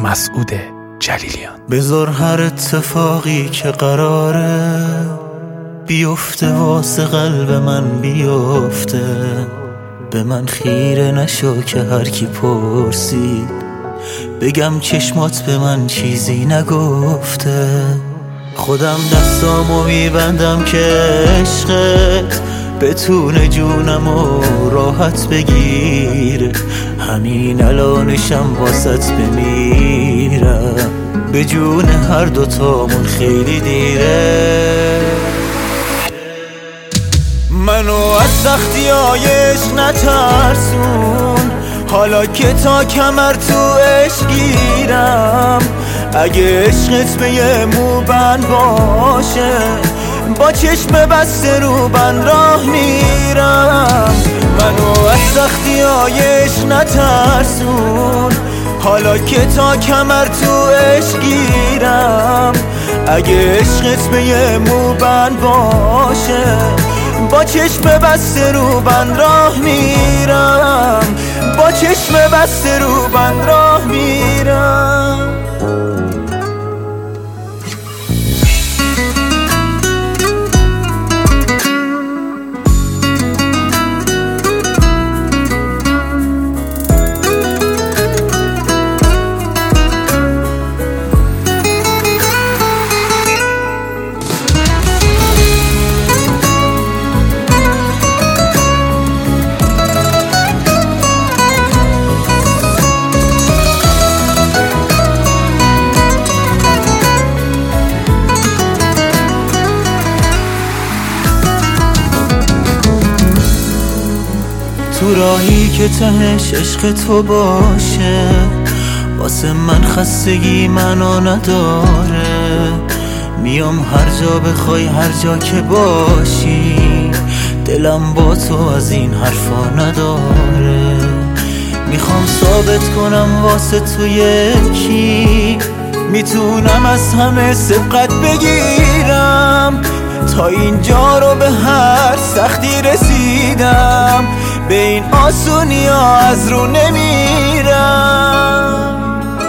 مسعود جلیلیان. بذار هر اتفاقی که قراره بیفته واسه قلب من بیفته، به من خیره نشو که هر کی پرسید بگم چشمات به من چیزی نگفته. خودم دستامو میبندم که عشقت بتونه جونمو راحت بگیره، همین الانشم واسط بمیرم، به جون هر دوتامون خیلی دیره. منو از سختی‌های عشق نترسون، حالا که تا کمر تو عشق گیرم، اگه عشقت به یه موبند باشه با چشم بسته رو بند راه میرم. منو از سختی‌های عشق نترسون، حالا که تا کمر تو عشق گیرم، اگه عشقت به یه موبند باشه با چشم بسته رو بند راه میرم، با چشم بسته رو بند راه میرم. تو راهی که تهش عشق تو باشه، واسه من خستگی منو نداره، میام هر جا بخوای هر جا که باشی، دلم با تو از این حرفا نداره. میخوام ثابت کنم واسه تو یکی میتونم از همه سبقت بگیرم، تا اینجا رو به هر سختی رسیدم، به این آسونی ها از رو نمیرم.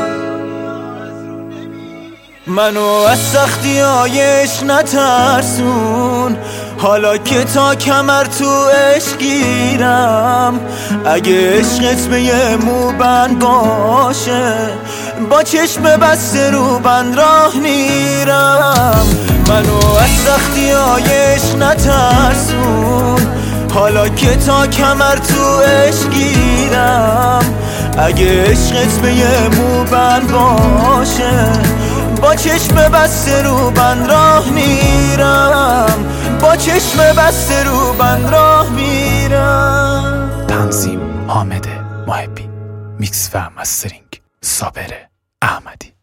منو از سختی های عشق نترسون، حالا که تا کمر تو عشق گیرم، اگه عشقت به یه موبند باشه با چشم بسته رو بند راه میرم. منو از سختی های عشق نترسون، حالا که تا کمر تو عشق گیرم، اگه عشقت به یه موبند باشه با چشم بسته رو بند راه میرم، با چشم بسته رو بند راه میرم. تنظیم حامد محبی، میکس و مسترینگ صابر احمدی.